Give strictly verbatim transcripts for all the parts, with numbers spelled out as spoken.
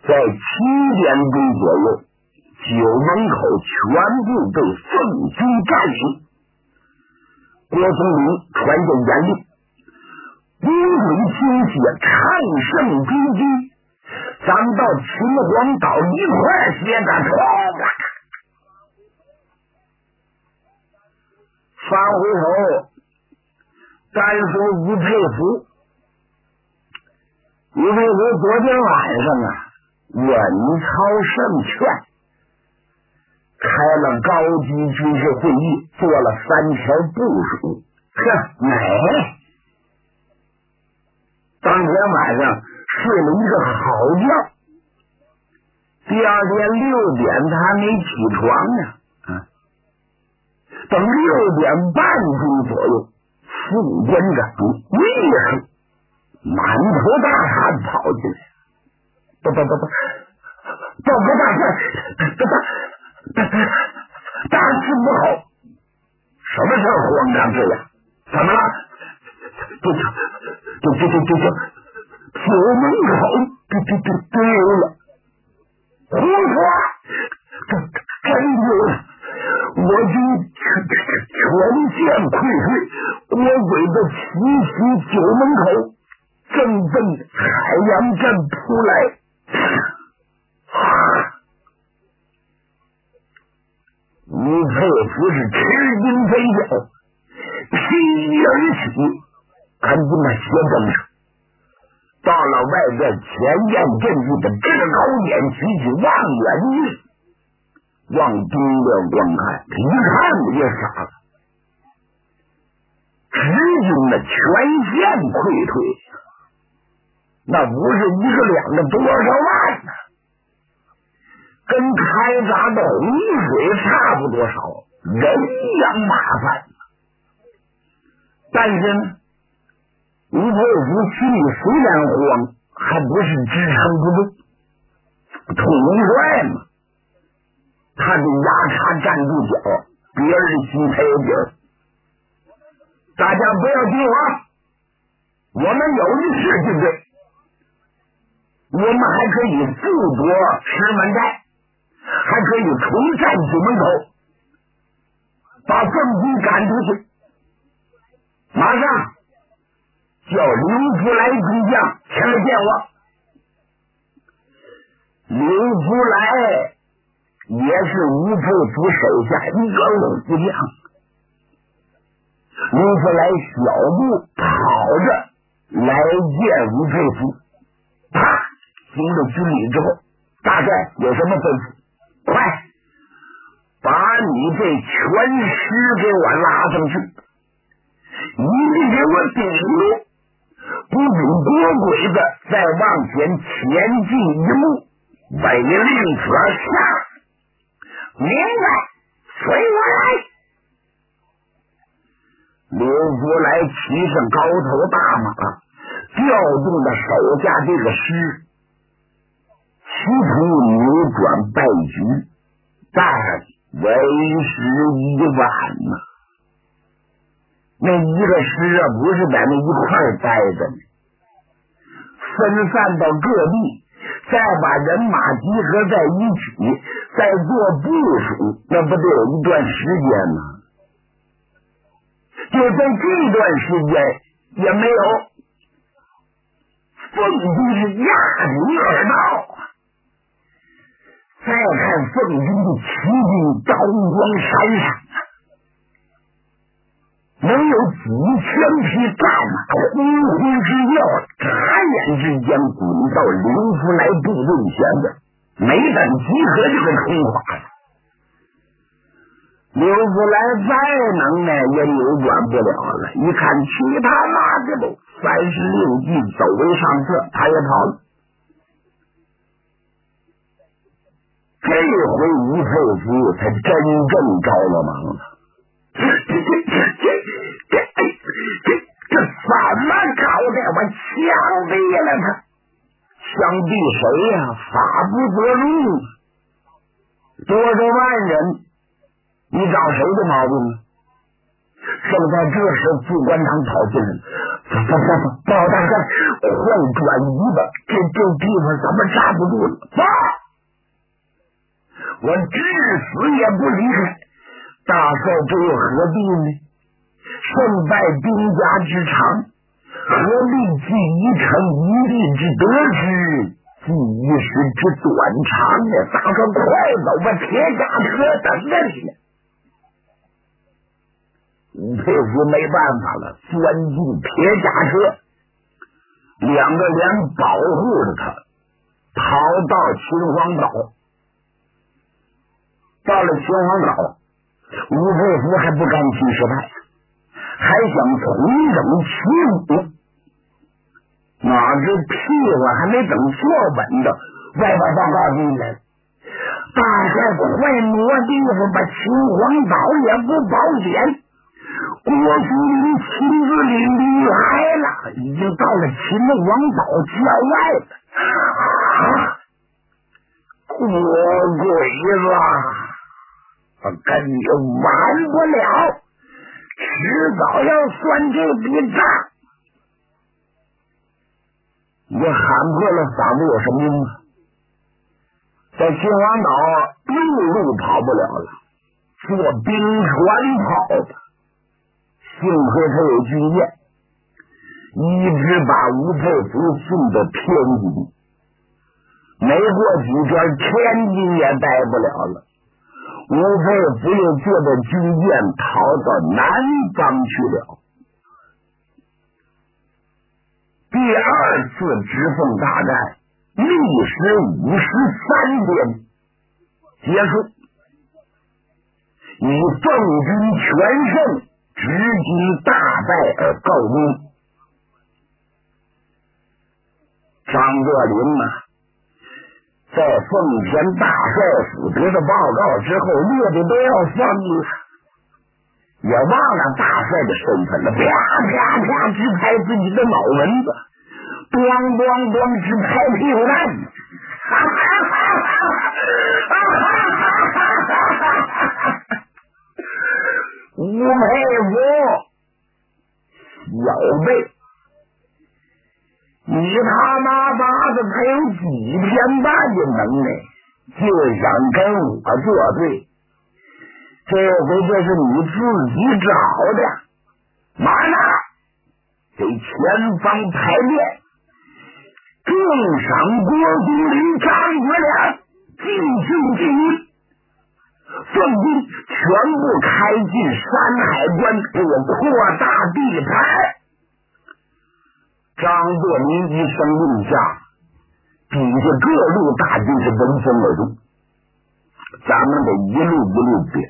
在七点钟左右，酒门口全部被奉军占领。郭松龄传下严令，无鬼听血，乘胜追击，咱们到秦皇岛一块写个头吧。翻回头，单说吴佩孚，吴佩孚昨天晚上啊，稳操胜券，开了高级军事会议，做了三条部署，呵，美。当天晚上睡了一个好觉，第二天六点他还没起床呢，啊，等六点半钟左右，副官长厉害，满头大汗跑进来，不不不不，报告大帅，大大事不好！什么事儿慌张这样？怎么了？这就这这这这这酒门口这这这丢了，胡说！这真丢了！我军全线溃退，魔鬼的奇袭九门口正奔海洋镇扑来。吴佩孚是吃惊飞脚，披衣而起，赶紧把鞋蹬上，到了外边前沿阵地的制高点，举起望远镜，往东边观看，一看我就傻了，直军的全线溃退，那不是一个两个多少万呢、啊？跟开闸的洪水差不多少，人仰马翻。但是呢，吴佩孚心里虽然慌，还不是支撑不住。统帅嘛，他得牙叉站住脚，别人心才有底儿。大家不要惊慌，我们有一事进对，我们还可以复夺石门寨。还可以重占九门口，把奉军赶出去。马上叫刘福来中将前来见我。刘福来也是吴佩孚手下一个武将，刘福来小步跑着来见吴佩孚，啪，行了军礼之后，大帅有什么吩咐？快，把你这全师给我拉上去，一定给我顶住，不准多鬼子再往前前进一步，违令者杀。明白，随我来。刘福来骑上高头大马，调动了手下这个师，企图扭转败局，但为时已晚呐、啊。那一个师啊，不是在那一块儿待着呢，分散到各地，再把人马集合在一起，再做部署，那不得有一段时间吗？就在这段时间也没有，奉军是压你而到。再看奉军的骑兵刀光闪闪啊，能有几千匹战马轰轰之叫，眨眼之间滚到刘福来部队前边，没等集合就给冲垮了。刘福来再能耐也扭转不了了，一看其他妈的都三十六计走为上策，他也跑了。这回吴佩孚才真正着了忙了。这这这这这这这怎么搞的？我枪毙了他！枪毙谁呀、啊？法不责众。多少万人，你找谁的毛病？正在这时，副官长跑进来， 不不不，包大哥，快转移吧，这这地方怎么站不住了？走，我至死也不离开。大帅这又何必呢？胜败兵家之长，何必计一城一地之得失，计一时之短长呢？大帅快走吧，铁甲车等着你呢。吴佩孚没办法了，钻进铁甲车，两个连保护着他，逃到秦皇岛。到了秦皇岛，吴佩孚还不甘心失败，还想重整旗鼓，哪知屁股还没等坐稳的，外边报告进来了，大帅快挪地方，把秦皇岛也不保险。郭松龄亲自领兵来了，已经到了秦皇岛郊外了。啊，郭鬼子，我跟你玩不了，迟早要算这笔账。你喊破了嗓子有什么用啊？在秦皇岛陆路跑不了了，坐兵船跑的。幸亏他有军舰，一直把吴佩孚送到天津，没过几天天津也待不了了，吴佩孚又坐着军舰逃到南方去了。第二次直奉大战历时五十三天结束，以奉军全胜直击大败而告终。张作霖啊，在奉天大帅府得到报告之后，乐的都要疯了，也忘了大帅的身份了，啪啪啪直拍自己的脑门子，咣咣咣直拍屁股蛋子，哈哈哈哈哈哈！吴佩孚，小辈，你他妈妈的才有几天半的能耐，就想跟我作对？这回这是你自己找的，马上给前方排练，重赏郭松龄、张学良，尽兴尽义。奉军全部开进山海关，给我扩大地盘。张作霖一声令下，底下各路大军是闻风而动。咱们得一路一路表。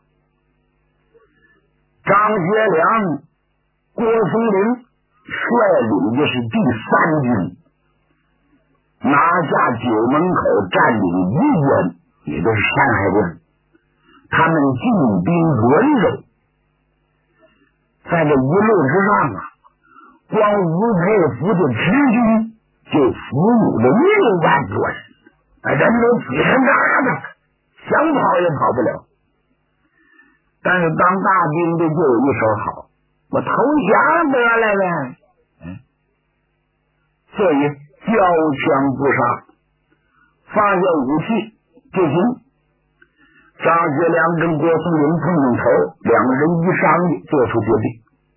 张学良、郭松龄率领的是第三军，拿下九门口，占领一关，也就是山海关。他们进兵滦州，在这一路之上啊，光吴佩孚的直军就俘虏了六万多人，人都挤成疙瘩，想跑也跑不了。但是当大兵的就有一手好，我投降得了呗，嗯，所以交枪不杀，放下武器就行。张学良跟郭松龄碰碰头，两个人一商议，做出决定，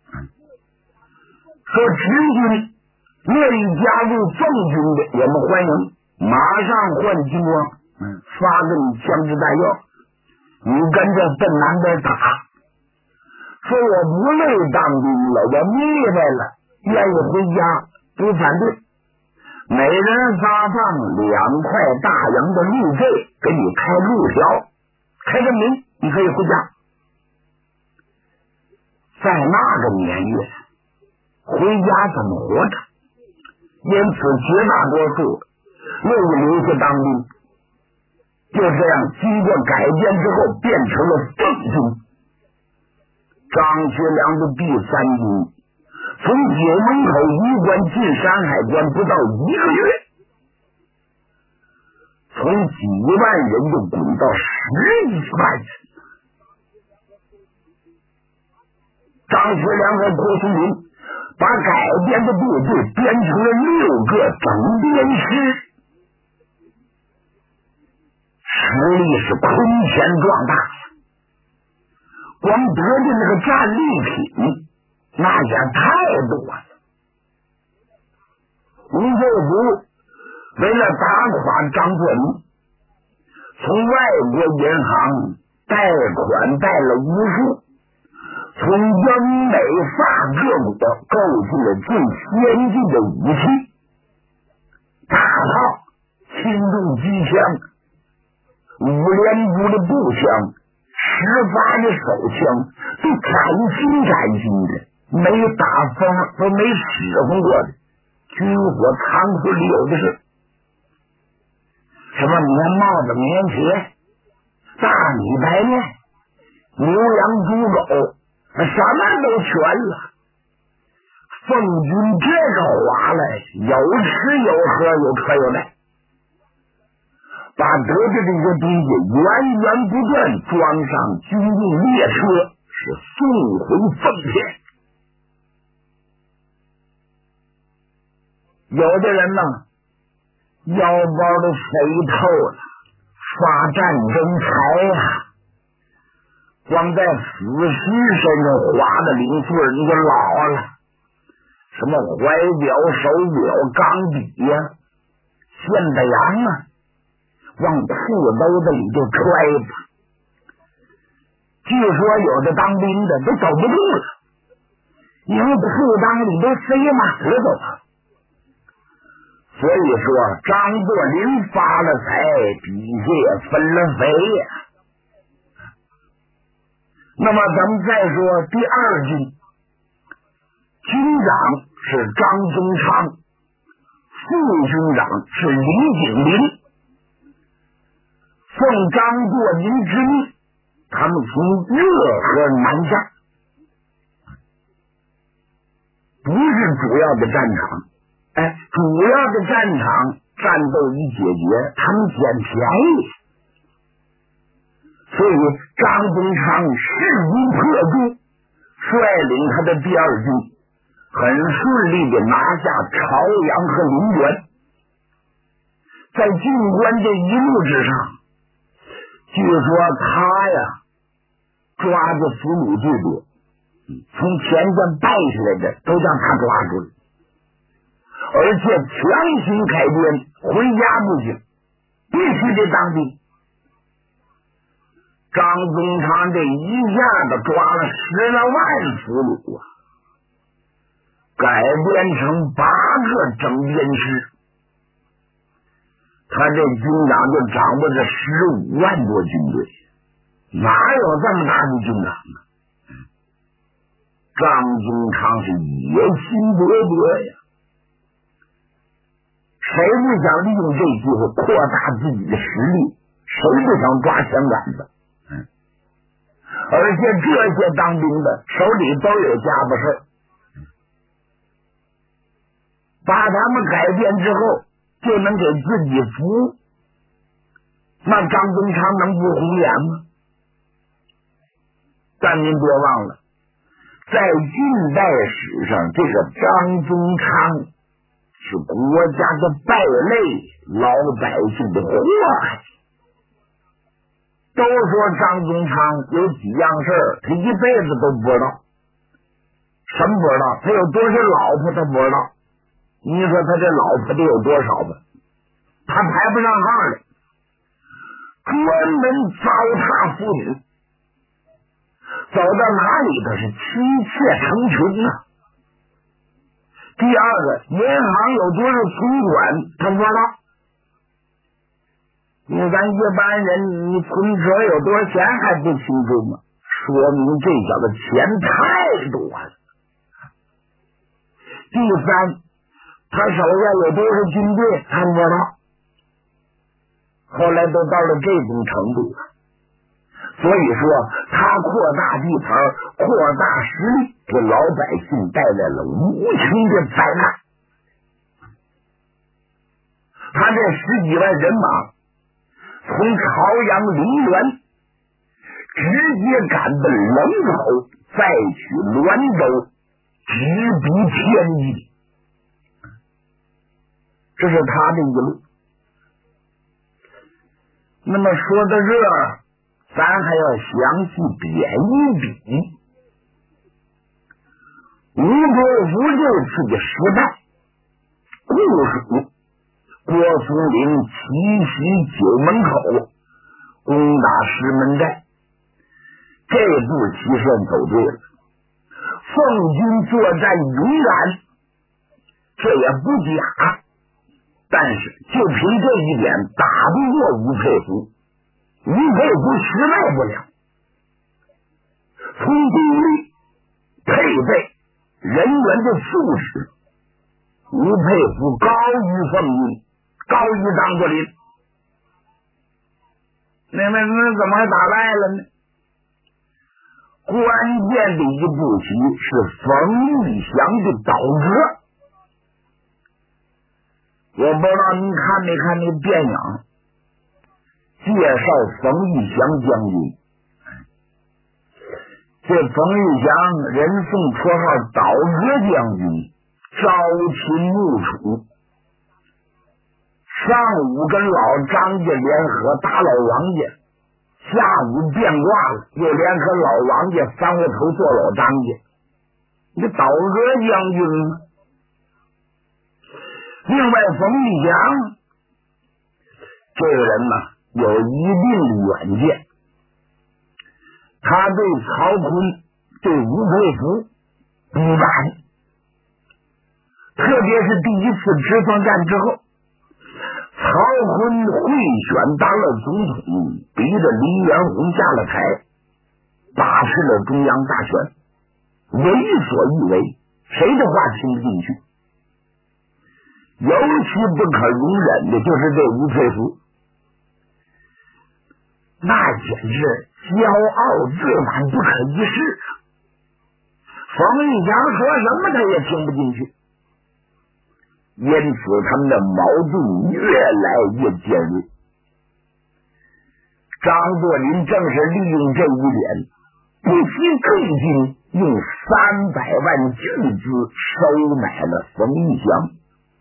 说直军乐意加入奉军的，我们欢迎，马上换军装，嗯，发给你枪支弹药，你跟着奔南边打。说我不累当兵了，我腻歪了，愿意回家，不反对，每人发放两块大洋的路费，给你开路条。开证明，你可以回家。在那个年月，回家怎么活着？因此，绝大多数愿意留下当兵。就这样，经过改编之后，变成了奉军。张学良的第三军从九门口一关进山海关不到一个月，从几万人就滚到十几万人。张学良和郭松龄把改编的部队编成了六个整编师，实力是空前壮大。光得的那个战利品那也太多了。吴秀祖为了打垮张作霖，从外国银行贷款贷了无数，从英美法各国购进了最先进的武器，大炮、轻重机枪、五连珠的步枪、十发的手枪，都崭新崭新的，没打风都没使唤过的，军火仓库里有的是。什么棉帽子、棉鞋、大米白面、牛羊猪狗，什么都全了。奉军这个花来，有吃有喝，有穿有戴，把得的这些东西源源不断装上军用列车，是送回奉天。有的人呢，腰包都肥透了，发战争财呀、啊，光在死尸身上花的零碎你就老了，什么怀表、手表、钢笔呀、啊、现代洋啊，往裤兜子里就揣着。据说有的当兵的都走不动了，因为裤裆里都塞满了都。所以说张作霖发了财，底下也分了肥呀。那么咱们再说第二军，军长是张宗昌，副军长是李景林。奉张作霖之命，他们从热河南下，不是主要的战场。哎，主要的战场战斗一解决，他们捡便宜，所以张宗昌势如破竹，率领他的第二军很顺利的拿下朝阳和临源。在进关这一路之上，据说他呀抓的俘虏最多，从前线败下来的都让他抓住了。而且强行改编，回家不行，必须得当兵。张宗昌这一下子抓了十来万俘虏啊，改编成八个整编师，他这军长就掌握着十五万多军队，哪有这么大的军长呢？张宗昌是野心勃勃呀。谁不想利用这机会扩大自己的实力？谁不想抓枪杆子？嗯，而且这些当兵的手里都有家伙事，把他们改编之后就能给自己服务，那张宗昌能不红眼吗？但您别忘了，在近代史上，这个张宗昌是国家的败类，老百姓的祸害。都说张宗昌有几样事儿，他一辈子都不知道。什么不知道？他有多少老婆他不知道。你说他这老婆得有多少吧？他排不上号来，专门糟蹋妇女，走到哪里都是妻妾成群啊。第二个，银行有多少存款他不知道。你咱一般人，你存折有多少钱还不清楚吗？说明这小子钱太多了。第三，他手下有多少军队他不知道。后来都到了这种程度了，所以说他扩大地盘，扩大实力，给老百姓带来了无情的灾难。他这十几万人马从朝阳陵园直接赶奔冷口，再取滦州， 直逼天际。这是他的一路。那么说到这儿，咱还要详细点一笔。吴国夫这次的失败，故属郭松龄奇袭九门口，攻打石门寨，这步棋算走对了。奉军作战勇敢，这也不假，但是就凭这一点打不过吴佩孚，吴佩孚失败不了。从兵力、配备、人员的素质，吴佩孚高于奉军，高于张作霖。那那那怎么还打败了呢？关键的一步棋是冯玉祥的倒戈。我不知道您看没看那电影，介绍冯玉祥将军。这冯玉祥人送绰号倒戈将军，朝秦暮楚，上午跟老张家联合打老王家，下午变卦了，又联合老王家翻过头做老张家。你倒戈将军吗？另外冯玉祥这个人呢，有一定的远见，他对曹锟、对吴佩孚不满，特别是第一次直方战之后，曹锟贿选当了总统，逼着黎元洪下了台，把持了中央大权，为所欲为，谁的话听不进去。尤其不可容忍的就是这吴佩孚，那简直骄傲自满，不可一世。冯玉祥说什么他也听不进去，因此他们的矛盾越来越尖锐。张作霖正是利用这一点，不惜重金用三百万巨资收买了冯玉祥，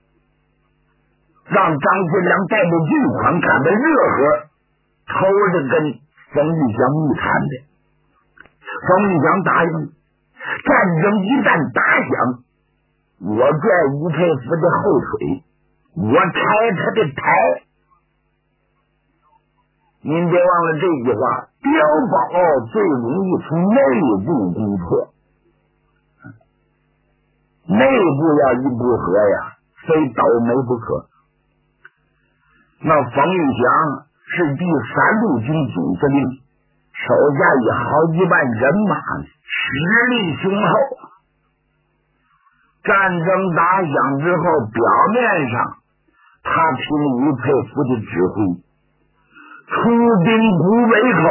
让张学良带着巨款赶到热河，偷着跟冯玉祥密谈的。冯玉祥答应，战争一旦打响，我拽吴佩孚的后腿，我拆他的台。您别忘了这句话，碉堡最容易从内部攻破，内部要一不和呀，非倒霉不可。那冯玉祥是第三路军总司令，手下有好几万人马，实力雄厚。战争打响之后，表面上他听吴佩孚的指挥，出兵古北口，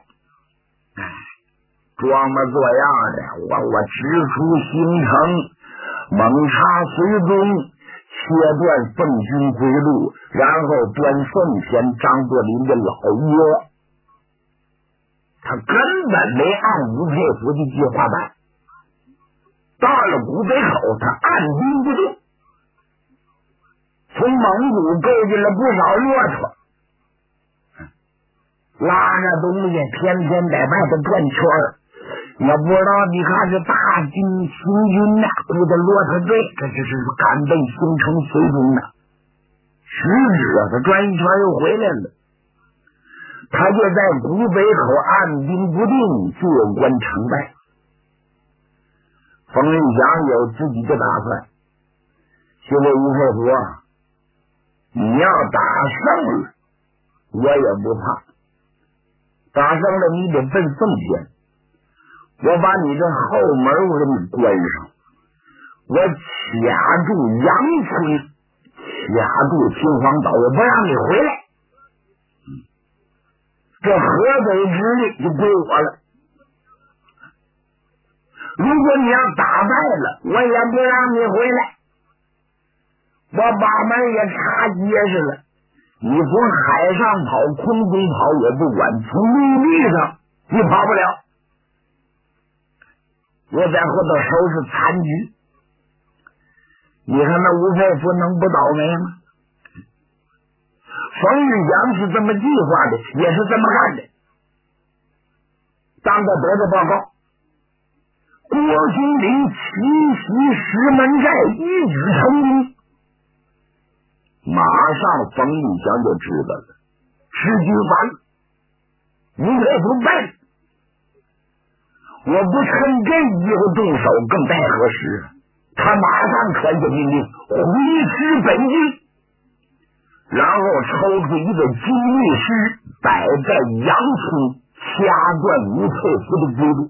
装模作样的，我我直出行城，猛插随中，切断奉军归路，然后端奉天张作霖的老约。他根本没按吴佩孚的计划办，到了古北口，他按兵不动，从蒙古购进了不少骆驼，拉着东西天天在外头转圈儿。也不知道你看这大军行军呐，雇的骆驼队，这这是赶奔京城随中呢。实质啊，他转一圈又回来了。他就在古北口按兵不动，坐观成败。冯玉祥有自己的打算，现在吴佩孚啊，你要打胜了，我也不怕。打胜了，你得奔奉天。我把你的后门我给你关上，我卡住杨村，卡住秦皇岛，我不让你回来。这河北之力就归我了。如果你要打败了，我也不让你回来，我把门也插结实了。你从海上跑，空中跑我不管，从陆地上你跑不了。 我在后头收拾残局。你看那吴佩孚能不倒霉吗？冯玉祥是这么计划的，也是这么干的。当个得的报告，郭松龄奇袭石门寨，一举成功。马上冯玉祥就知道了，时局完了，吴佩孚败了。我不趁这机会动手，更待何时？他马上传下命令，回师北京，然后抽出一个金律师，摆在洋村，掐断吴佩孚的脊柱。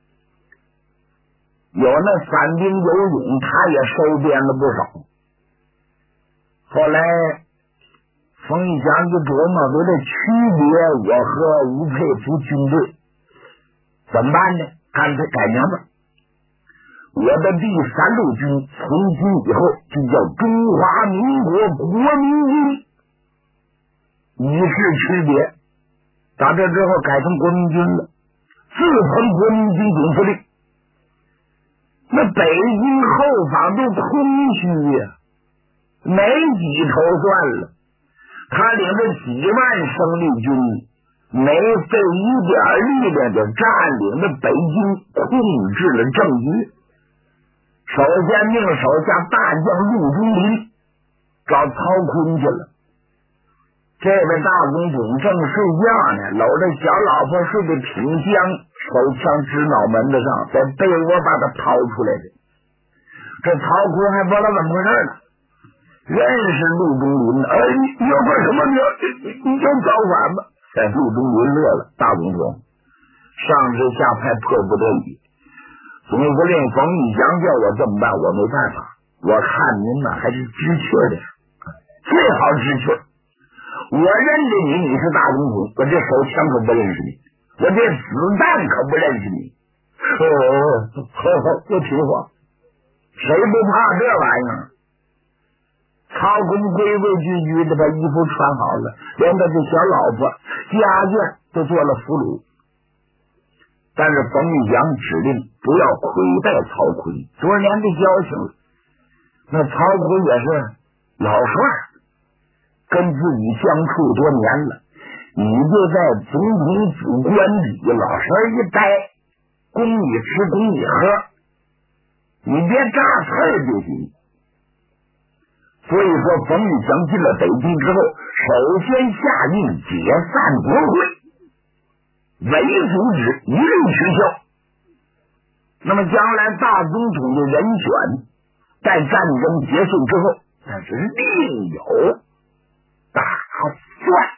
有那散兵游勇，他也收编了不少。后来冯玉祥就琢磨，为了区别我和吴佩孚军队，怎么办呢？干脆改名字。我的第三路军从今以后就叫中华民国国民军，以示区别。打这之后改成国民军了，自称国民军总司令。那北京后方都空虚呀，没几头算了。他领着几万生力军，没费一点力量就占领了北京，控制了政局。首先命手下大将陆中林找曹锟去了。这位大总统正睡觉呢，搂着小老婆睡在品香，手枪指脑门子上，在被窝把他掏出来的。这曹锟还不知道怎么回事呢，认识陆中林，哎，你要干什么？你你你想造反吗？哎，陆中林乐了，大总统，上至下派迫不得已，总司令冯玉祥叫我这么办，我没办法。我看您呢还是知趣点，最好知趣。我认得你，你是大总统，我这手枪可不认识你，我这子弹可不认识你。哦，好好，我听话。谁不怕这玩意儿？曹锟规规矩矩的把衣服穿好了，连他的小老婆家眷都做了俘虏。但是冯玉祥指令不要亏待曹锟，多少年的交情了，那曹锟也是老帅，跟自己相处多年了，你就在总统府官邸老实一待，供你吃供你喝，你别扎刺儿就行。所以说冯玉祥进了北京之后，首先下令解散国会，伪组织一律取消。那么将来大总统的人选在战争结束之后，那是另有打算。